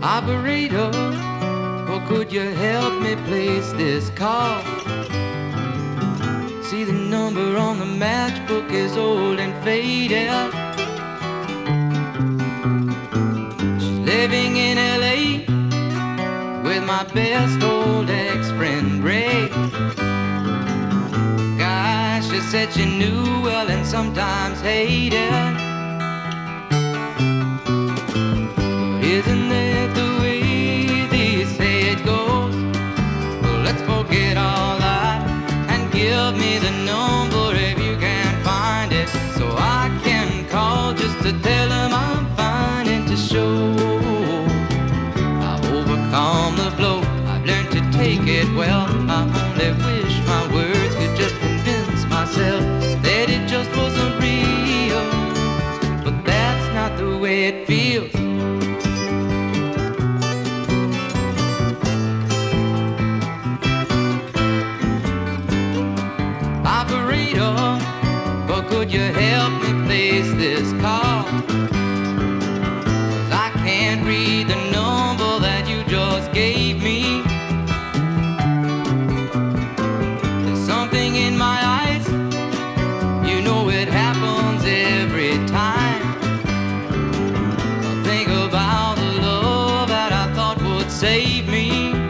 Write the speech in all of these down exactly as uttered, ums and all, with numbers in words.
Operator, or could you help me place this call? See, the number on the matchbook is old and faded. She's living in L A with my best old ex-friend Ray. Gosh, she said she knew well and sometimes hated. But isn't that the way they say it goes? Well, let's forget all that and give me the number if you can find it, so I can call just to tell them I'm fine and to show I've overcome the blow. I've learned to take it well. I only wish my words could just convince myself that it just wasn't real, but that's not the way it feels. Operator, but could you help me place this call? 'Cause I can't read the number that you just gave me. There's something in my eyes, you know it happens every time. I think about the love that I thought would save me.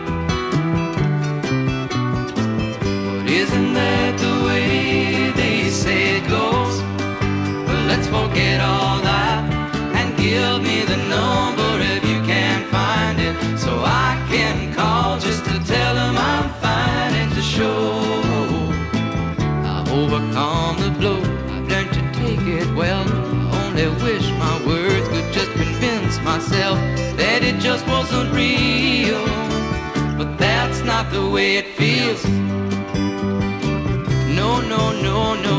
But isn't that the way they say it goes? Well, let's forget all that and give me the number if you can find it, so I can call just to tell them I'm fine and to show I've overcome the blow. I've learned to take it well. I only wish my words could just convince myself that it just wasn't real, but that's not the way it feels. No, no, no, no,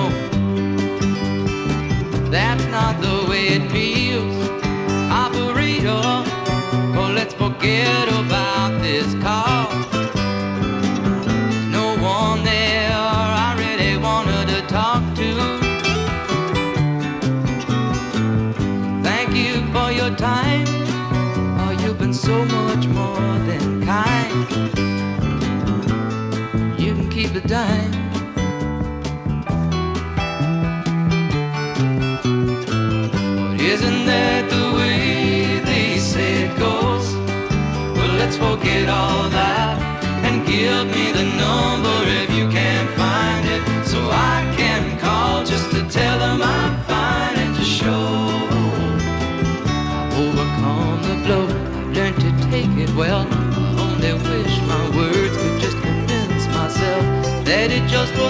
that's not the way it feels. Operator, well, let's forget about this call. There's no one there I really wanted to talk to. Thank you for your time. Oh, you've been so much more than kind. You can keep the dime. Isn't that the way they say it goes? Well, let's forget all that and give me the number if you can find it, so I can call just to tell them I'm fine and to show I've overcome the blow. I've learned to take it well. I only wish my words could just convince myself that it just